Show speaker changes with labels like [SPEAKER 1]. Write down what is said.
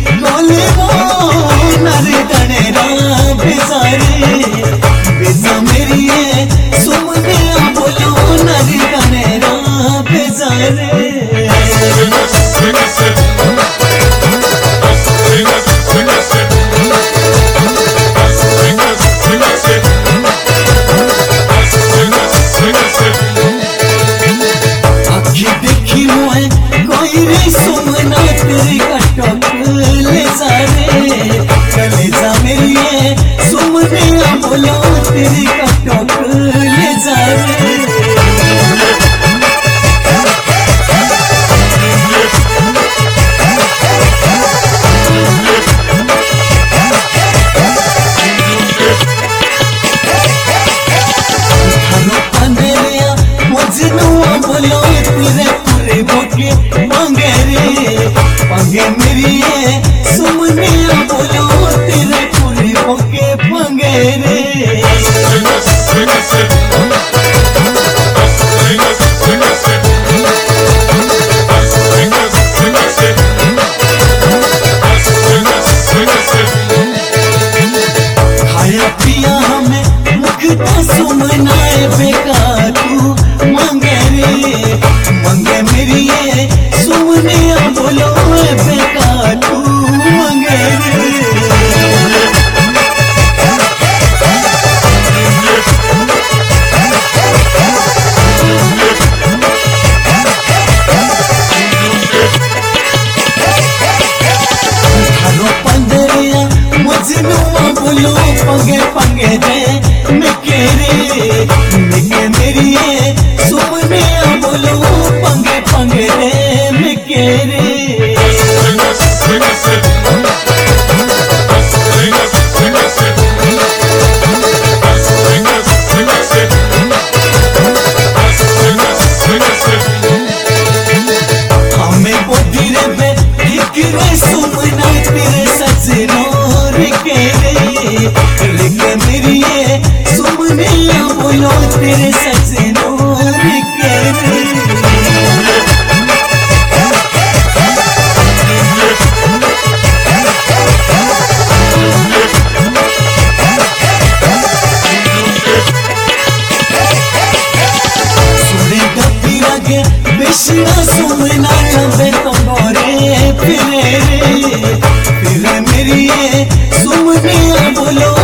[SPEAKER 1] गोले वो नारे दनेरा बेजारे बेजा मेरी है सुमने बोलो नारे दनेरा बेजारे सुमना तेरी कटक ले सारे कलेजा मेरी है सुमने बोलो तेरी कटक ले सारे बोलो तेरे पूरे बोके पंगे मेरी है सुमने बोलो तेरे पूरे बोके पंगे रे खाया पिया हमें मुखता सुमना बेकार तू मंगे रे मंगे मेरी है सुमने बोलो बेकार तू मंगे रे बोलो पंगे पंगे दे मिके मेरी है सुमने बोलो पंगे पंगे दे मिके रे हमें बोधी रे ठीक रे सुमना तेरे सजनो रिके रे मेरी है सुमने बोलो तेरे सजनो रिके रे बेशना सुमना चंबे तंबोरे फिरे मेरी है सुमने बोलो